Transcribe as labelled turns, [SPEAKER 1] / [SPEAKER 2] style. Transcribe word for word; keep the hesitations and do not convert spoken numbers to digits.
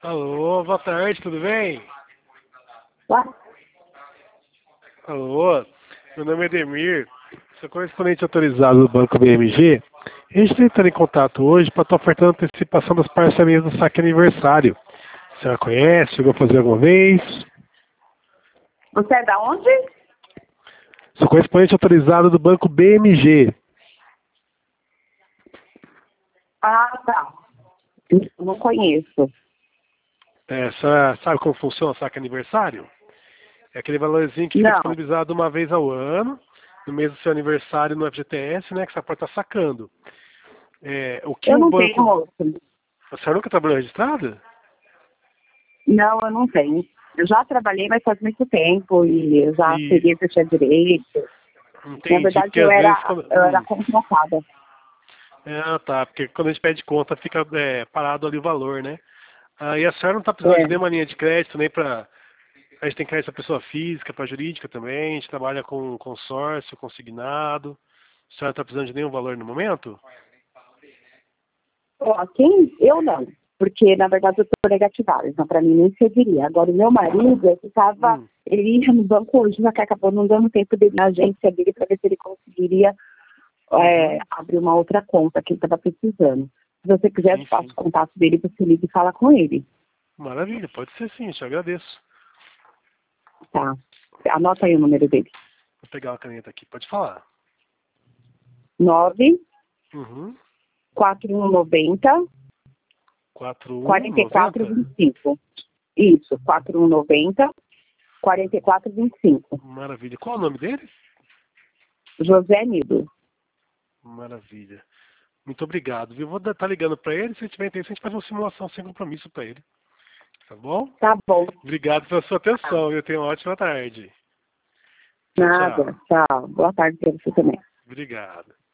[SPEAKER 1] Alô, boa tarde, tudo bem?
[SPEAKER 2] Ué?
[SPEAKER 1] Alô, meu nome é Edemir, sou correspondente autorizado do Banco B M G. A gente está entrando em contato hoje para estar ofertando antecipação das parcelinhas do saque aniversário. A senhora conhece? Chegou a fazer alguma vez?
[SPEAKER 2] Você é da onde?
[SPEAKER 1] Sou correspondente autorizado do Banco B M G.
[SPEAKER 2] Ah, tá. Eu não conheço.
[SPEAKER 1] É, a senhora sabe como funciona o saque aniversário? É aquele valorzinho que fica
[SPEAKER 2] Não,
[SPEAKER 1] disponibilizado uma vez ao ano, no mês do seu aniversário no F G T S, né, que você pode estar sacando. É, o que
[SPEAKER 2] eu
[SPEAKER 1] o
[SPEAKER 2] não tenho,
[SPEAKER 1] banco...
[SPEAKER 2] moço.
[SPEAKER 1] A senhora nunca trabalhou registrada?
[SPEAKER 2] Não, eu não tenho. Eu já trabalhei, mas faz muito tempo e eu já
[SPEAKER 1] E
[SPEAKER 2] peguei que eu tinha direito. Na
[SPEAKER 1] entendi,
[SPEAKER 2] verdade,
[SPEAKER 1] porque
[SPEAKER 2] eu
[SPEAKER 1] às vezes
[SPEAKER 2] era,
[SPEAKER 1] quando.
[SPEAKER 2] eu era
[SPEAKER 1] Hum,
[SPEAKER 2] contratada.
[SPEAKER 1] é, tá, porque quando a gente pede conta fica é, parado ali o valor, né? Ah, e a senhora não está precisando de
[SPEAKER 2] É.
[SPEAKER 1] nenhuma linha de crédito, nem para. A gente tem crédito para pessoa física, para jurídica também, a gente trabalha com consórcio, consignado. A senhora está precisando de nenhum valor no momento?
[SPEAKER 2] Ó, quem? Eu não. Porque, na verdade, eu estou negativada. Então, para mim, nem serviria. Agora, o meu marido, ele ficava...
[SPEAKER 1] Hum,
[SPEAKER 2] Ele ia no banco hoje, já que acabou não dando tempo dele na agência dele para ver se ele conseguiria é,
[SPEAKER 1] uhum,
[SPEAKER 2] abrir uma outra conta que ele estava precisando. Se você quiser, eu
[SPEAKER 1] sim,
[SPEAKER 2] te passo
[SPEAKER 1] sim.
[SPEAKER 2] o contato dele, você liga e fala com ele.
[SPEAKER 1] Maravilha, pode ser sim, eu te agradeço.
[SPEAKER 2] Tá? Anota aí o número dele.
[SPEAKER 1] Vou pegar uma caneta aqui, pode falar.
[SPEAKER 2] nove
[SPEAKER 1] Uhum.
[SPEAKER 2] quatro um nove zero,
[SPEAKER 1] quatro um
[SPEAKER 2] quatro quatro
[SPEAKER 1] noventa?
[SPEAKER 2] dois cinco. Isso, quatro um nove zero, quatro quatro dois cinco.
[SPEAKER 1] Maravilha. Qual é o nome dele?
[SPEAKER 2] José Nido.
[SPEAKER 1] Maravilha. Muito obrigado, viu? Vou estar ligando para ele, se ele tiver interesse, a gente faz uma simulação sem compromisso para ele. Tá bom?
[SPEAKER 2] Tá bom.
[SPEAKER 1] Obrigado pela sua
[SPEAKER 2] Tá.
[SPEAKER 1] atenção. Eu tenho uma ótima tarde. Tchau,
[SPEAKER 2] Nada.
[SPEAKER 1] tchau.
[SPEAKER 2] Tchau. Boa tarde para você também.
[SPEAKER 1] Obrigado.